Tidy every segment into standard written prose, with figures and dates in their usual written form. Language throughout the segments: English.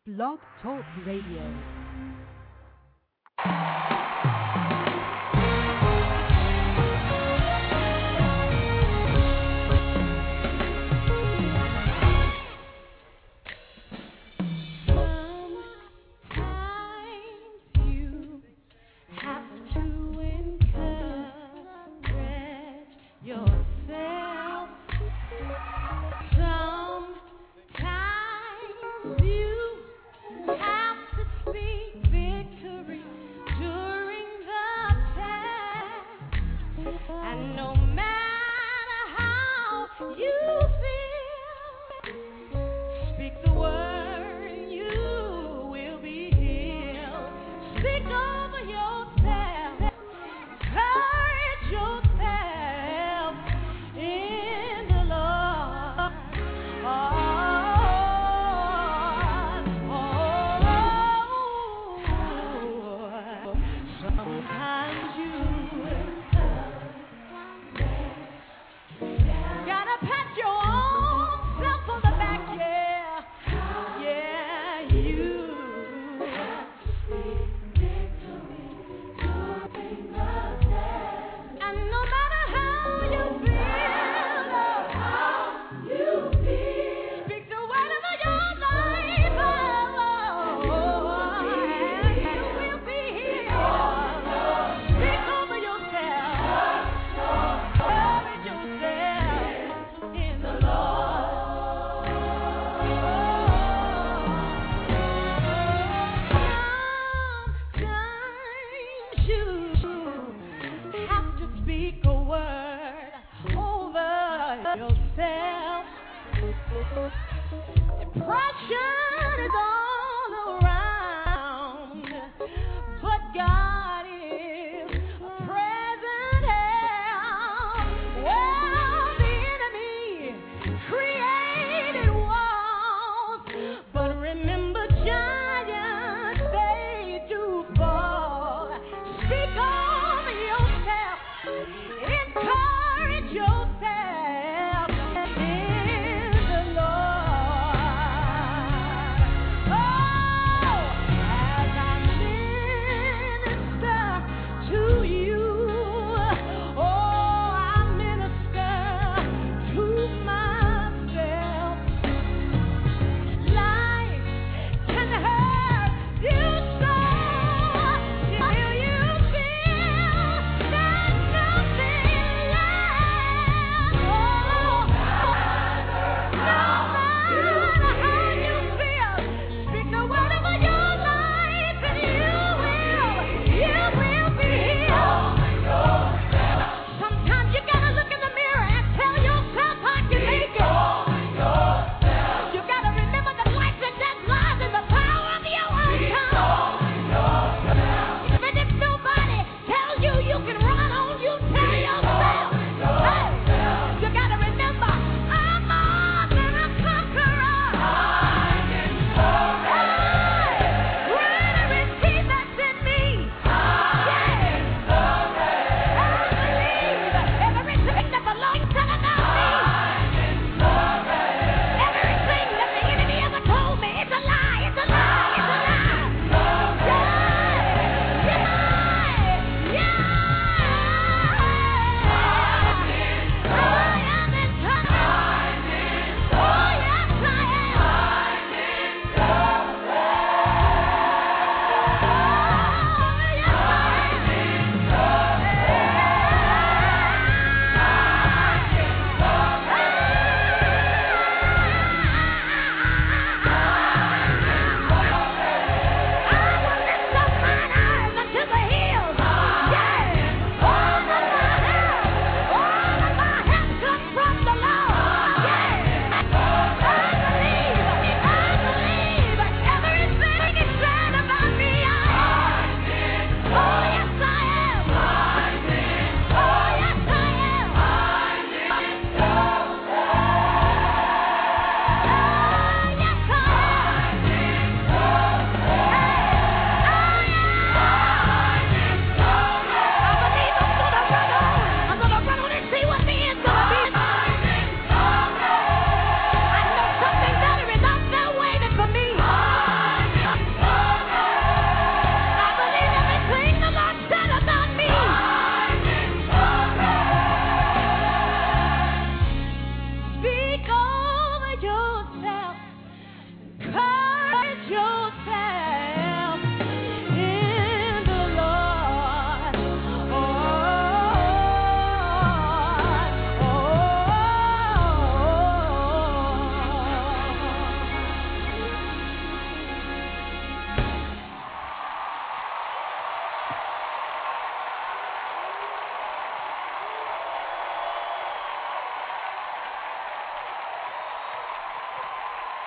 Blog Talk Radio. Sometimes you have to speak.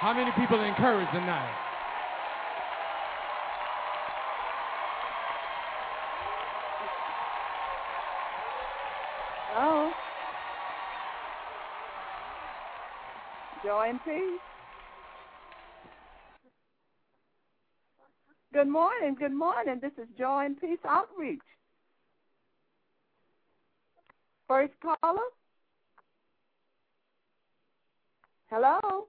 How many people are encouraged tonight? Hello. Joy and peace. Good morning. Good morning. This is Joy and Peace Outreach. First caller. Hello.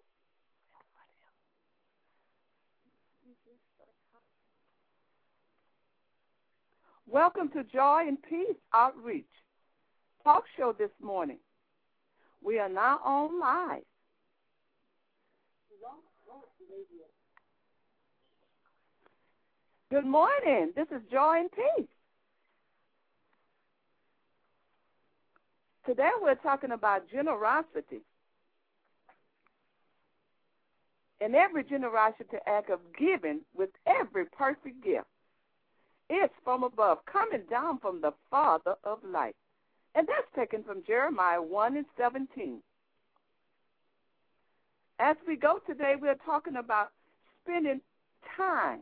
Welcome to Joy and Peace Outreach talk show this morning. We are now on live. Good morning. This is Joy and Peace. Today we're talking about generosity. And every generosity act of giving with every perfect gift. It's from above, coming down from the Father of light. And that's taken from Jeremiah 1:17. As we go today, we're talking about spending time.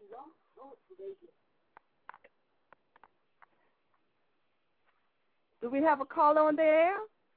Do we have a caller on the air?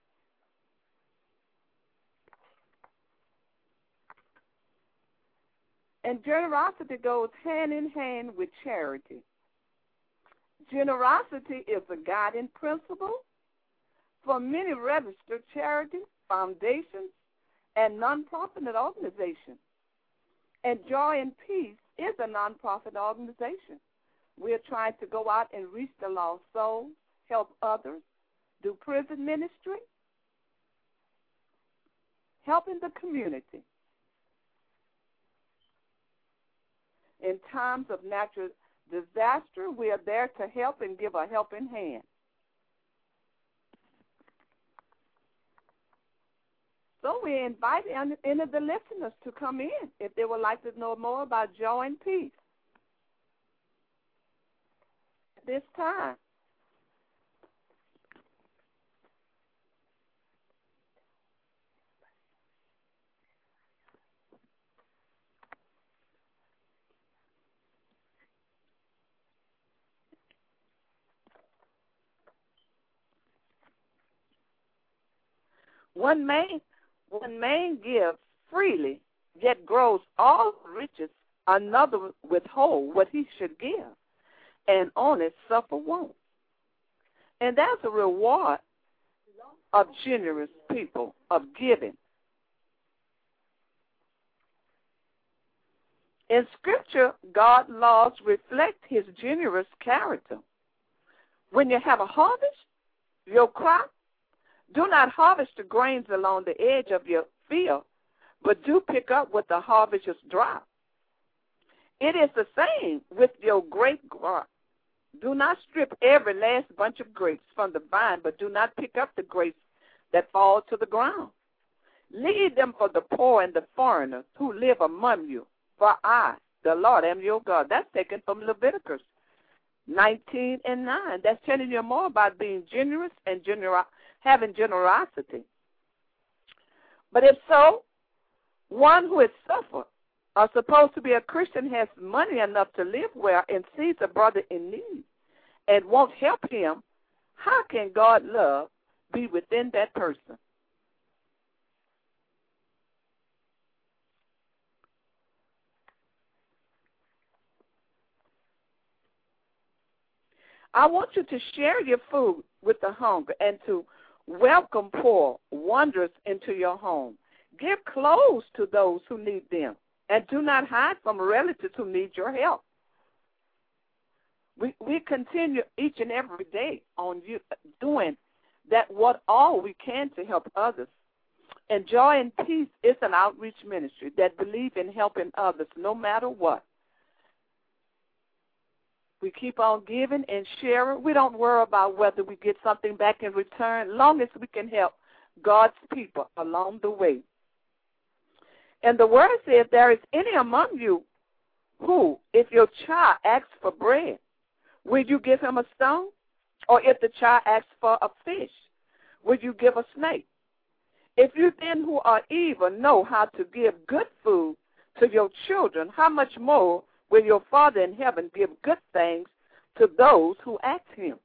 And generosity goes hand in hand with charity. Generosity is a guiding principle for many registered charities, foundations, and nonprofit organizations. And Joy and Peace is a nonprofit organization. We're trying to go out and reach the lost souls, help others, do prison ministry, helping the community. In times of natural disaster, we are there to help and give a helping hand. So we invite any of the listeners to come in if they would like to know more about Joy and Peace. At this time, One man gives freely, yet grows all riches. Another withhold what he should give, and only suffer want. And that's a reward of generous people, of giving. In Scripture, God's laws reflect his generous character. When you have a harvest, your crop, do not harvest the grains along the edge of your field, but do pick up what the harvesters drop. It is the same with your grape crop. Do not strip every last bunch of grapes from the vine, but do not pick up the grapes that fall to the ground. Leave them for the poor and the foreigners who live among you, for I, the Lord, am your God. That's taken from Leviticus 19:9. That's telling you more about being generous and having generosity. But if so, one who is suffered or supposed to be a Christian has money enough to live well and sees a brother in need and won't help him, how can God's love be within that person? I want you to share your food with the hungry and to welcome poor wanderers into your home. Give clothes to those who need them, and do not hide from relatives who need your help. We continue each and every day on you doing that what all we can to help others. And Joy and Peace is an outreach ministry that believes in helping others no matter what. We keep on giving and sharing. We don't worry about whether we get something back in return, long as we can help God's people along the way. And the word says, there is any among you who, if your child asks for bread, will you give him a stone? Or if the child asks for a fish, will you give a snake? If you then who are evil know how to give good food to your children, how much more will your Father in heaven give good things to those who ask him?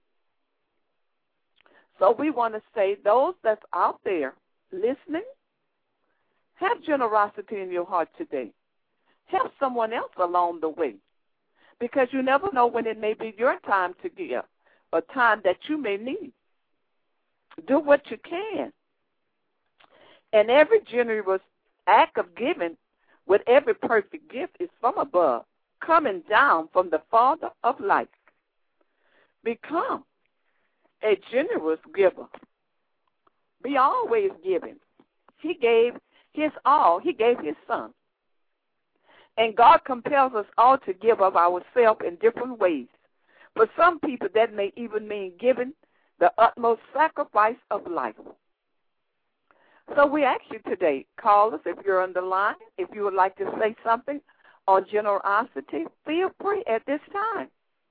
So we want to say, those that's out there listening, have generosity in your heart today. Help someone else along the way, because you never know when it may be your time to give, a time that you may need. Do what you can. And every generous act of giving with every perfect gift is from above, coming down from the Father of light. Become a generous giver. Be always giving. He gave his all. He gave his son. And God compels us all to give of ourselves in different ways. For some people, that may even mean giving the utmost sacrifice of life. So we ask you today, call us if you're on the line. If you would like to say something on generosity, feel free at this time.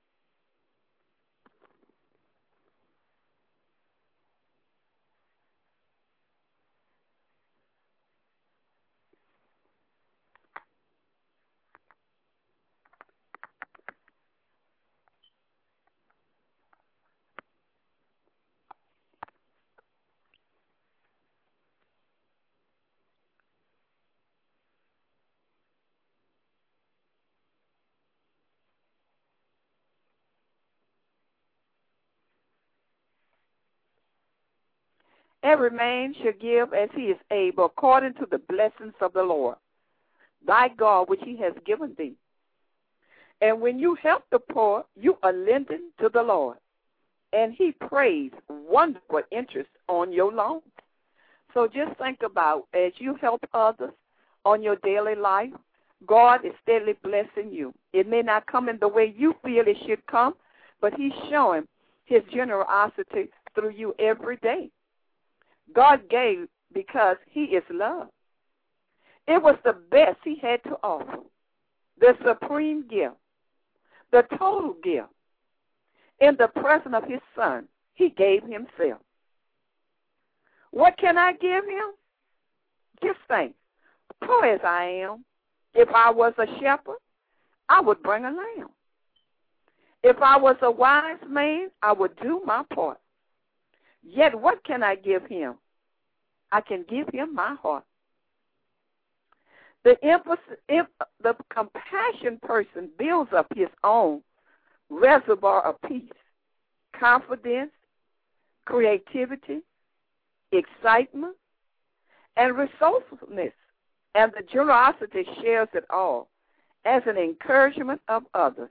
Every man shall give as he is able, according to the blessings of the Lord, thy God, which he has given thee. And when you help the poor, you are lending to the Lord, and he pays wonderful interest on your loan. So just think about, as you help others on your daily life, God is steadily blessing you. It may not come in the way you feel it should come, but he's showing his generosity through you every day. God gave because he is love. It was the best he had to offer, the supreme gift, the total gift. In the presence of his son, he gave himself. What can I give him? Just think, poor as I am, if I was a shepherd, I would bring a lamb. If I was a wise man, I would do my part. Yet what can I give him? I can give him my heart. The compassion person builds up his own reservoir of peace, confidence, creativity, excitement, and resourcefulness, and the generosity shares it all as an encouragement of others.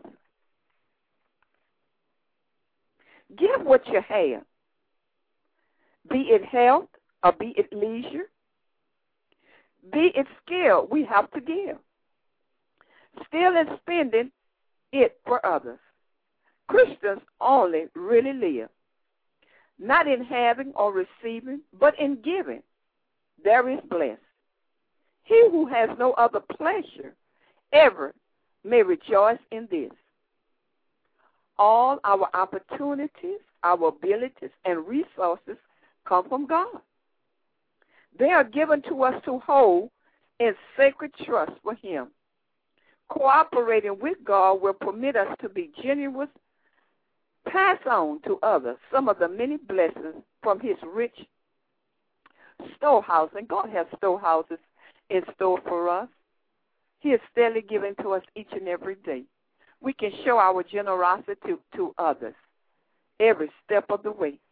Give what you have, be it health or be it leisure, be it skill, we have to give. Still in spending it for others. Christians only really live, not in having or receiving, but in giving. There is blessed. He who has no other pleasure ever may rejoice in this. All our opportunities, our abilities, and resources come from God. They are given to us to hold in sacred trust for him. Cooperating with God will permit us to be generous, pass on to others some of the many blessings from his rich storehouse. And God has storehouses in store for us. He is steadily giving to us each and every day. We can show our generosity to others every step of the way.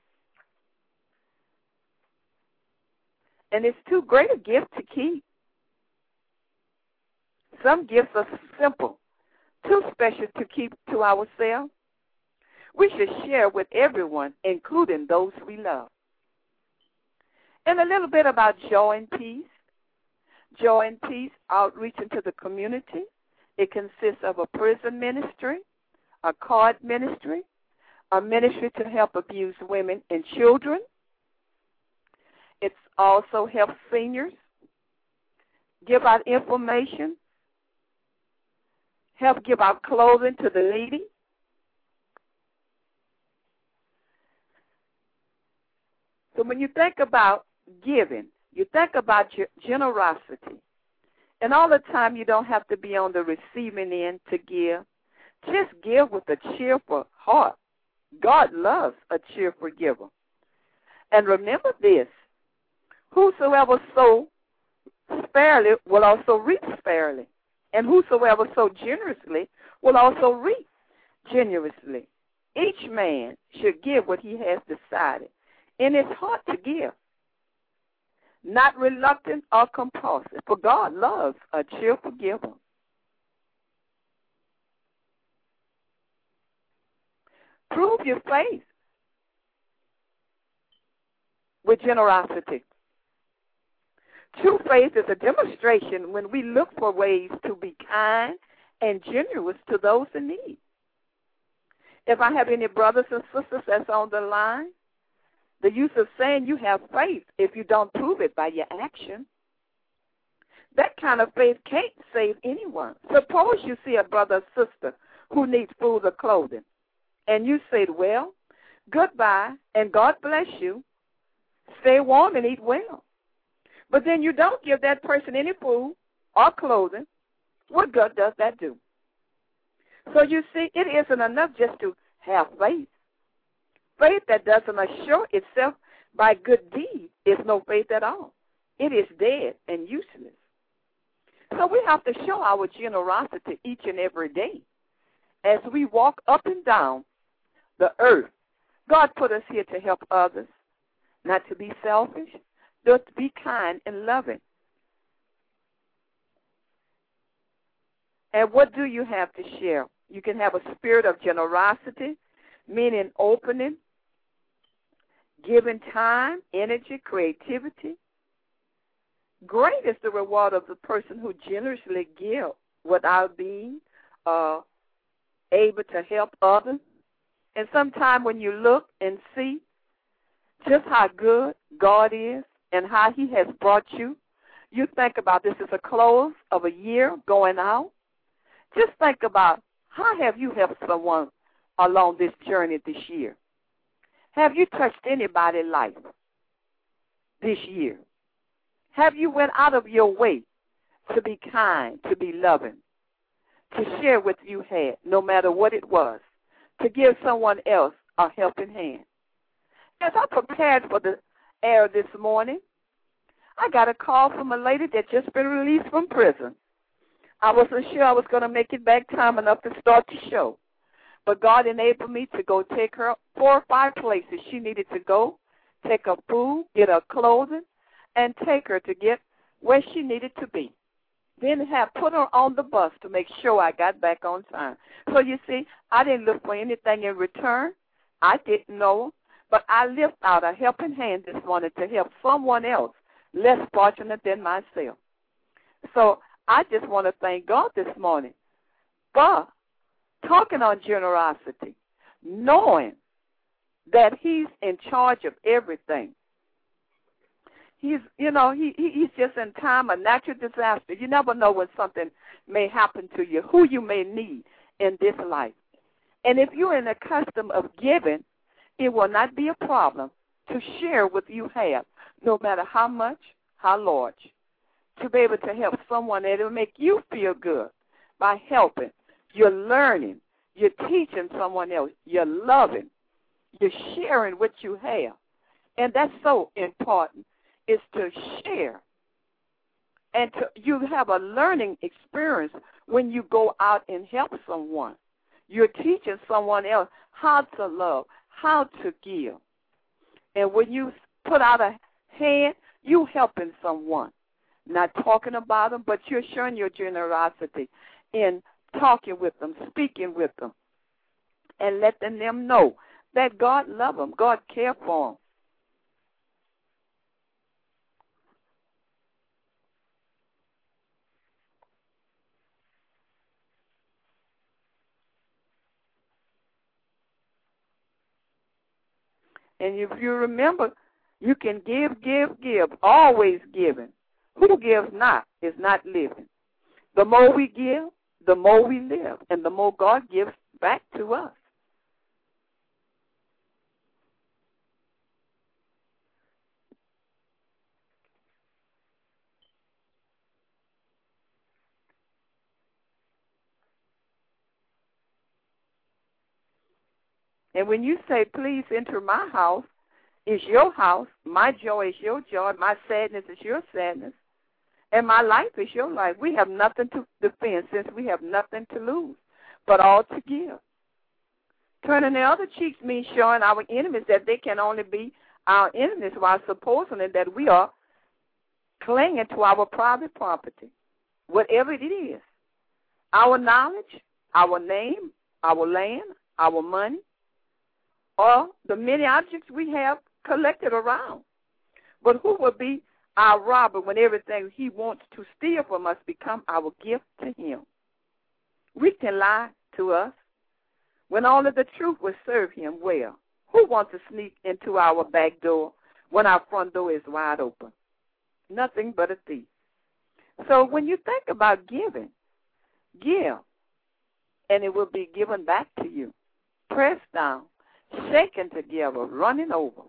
And it's too great a gift to keep. Some gifts are simple, too special to keep to ourselves. We should share with everyone, including those we love. And a little bit about Joy and Peace. Joy and Peace outreach into the community. It consists of a prison ministry, a card ministry, a ministry to help abused women and children. It also helps seniors, give out information, help give out clothing to the needy. So when you think about giving, You think about your generosity. And all the time you don't have to be on the receiving end to give. Just give with a cheerful heart. God loves a cheerful giver. And remember this, whosoever sows sparingly will also reap sparingly. And whosoever sows generously will also reap generously. Each man should give what he has decided in his heart to give, not reluctant or compulsive, for God loves a cheerful giver. Prove your faith with generosity. True faith is a demonstration when we look for ways to be kind and generous to those in need. If I have any brothers and sisters that's on the line, the use of saying you have faith if you don't prove it by your action, that kind of faith can't save anyone. Suppose you see a brother or sister who needs food or clothing, and you say, well, goodbye, and God bless you. Stay warm and eat well. But then you don't give that person any food or clothing. What good does that do? So you see, it isn't enough just to have faith. Faith that doesn't assure itself by good deeds is no faith at all. It is dead and useless. So we have to show our generosity each and every day. As we walk up and down the earth, God put us here to help others, not to be selfish, but to be kind and loving. And what do you have to share? You can have a spirit of generosity, meaning opening, giving time, energy, creativity. Great is the reward of the person who generously gives without being able to help others. And sometimes when you look and see just how good God is and how he has brought you, you think about this is a close of a year going out. Just think about how have you helped someone along this journey this year? Have you touched anybody's life this year? Have you went out of your way to be kind, to be loving, to share what you had, no matter what it was, to give someone else a helping hand? As I prepared for the air this morning, I got a call from a lady that just been released from prison. I wasn't sure I was going to make it back time enough to start the show. But God enabled me to go take her 4 or 5 places she needed to go, take her food, get her clothing, and take her to get where she needed to be. Then have put her on the bus to make sure I got back on time. So you see, I didn't look for anything in return. I didn't know, but I lifted out a helping hand this morning to help someone else less fortunate than myself. So I just want to thank God this morning for talking on generosity, knowing that he's in charge of everything. He's just in time of natural disaster. You never know when something may happen to you, who you may need in this life. And if you're in the custom of giving, it will not be a problem to share what you have, no matter how much, how large, to be able to help someone that will make you feel good by helping. You're learning. You're teaching someone else. You're loving. You're sharing what you have. And that's so important, is to share. And you have a learning experience when you go out and help someone. You're teaching someone else how to love, how to give. And when you put out a hand, you helping someone. Not talking about them, but you're showing your generosity in talking with them, speaking with them, and letting them know that God loves them, God cares for them. And if you remember, you can give, always giving. Who gives not is not living. The more we give, the more we live, and the more God gives back to us. And when you say, please enter my house, it's your house. My joy is your joy. My sadness is your sadness. And my life is your life. We have nothing to defend since we have nothing to lose, but all to give. Turning the other cheeks means showing our enemies that they can only be our enemies while supposing that we are clinging to our private property, whatever it is. Our knowledge, our name, our land, our money, or the many objects we have collected around. But who will be our robber when everything he wants to steal from us become our gift to him? We can lie to us when only the truth will serve him well. Who wants to sneak into our back door when our front door is wide open? Nothing but a thief. So when you think about giving, give, and it will be given back to you. Pressed down, shaken together, running over.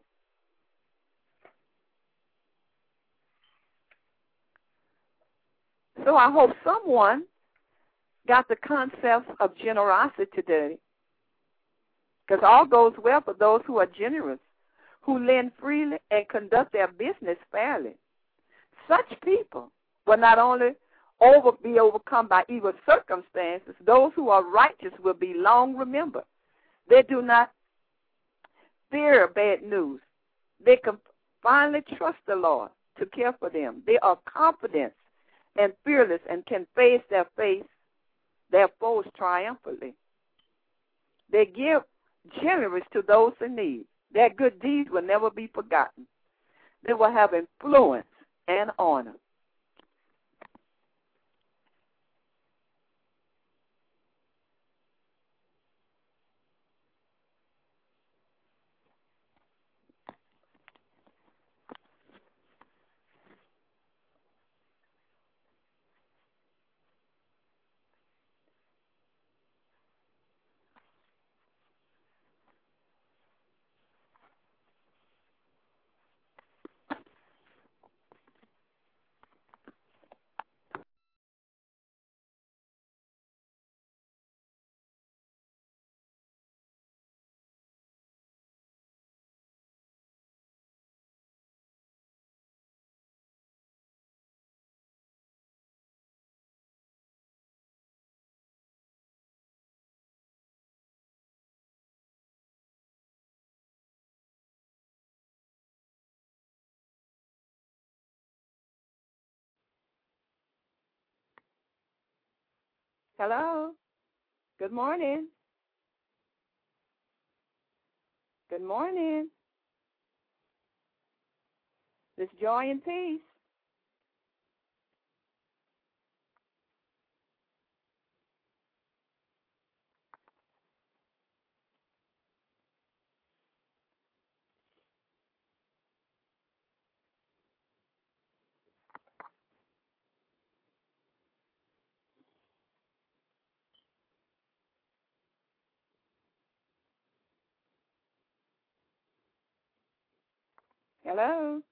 So I hope someone got the concept of generosity today, because all goes well for those who are generous, who lend freely and conduct their business fairly. Such people will not only be overcome by evil circumstances, those who are righteous will be long remembered. They do not fear bad news. They can finally trust the Lord to care for them. They are confident and fearless and can face their foes triumphantly. They give generous to those in need. Their good deeds will never be forgotten. They will have influence and honor. Hello. Good morning. Good morning. This Joy and Peace. Hello.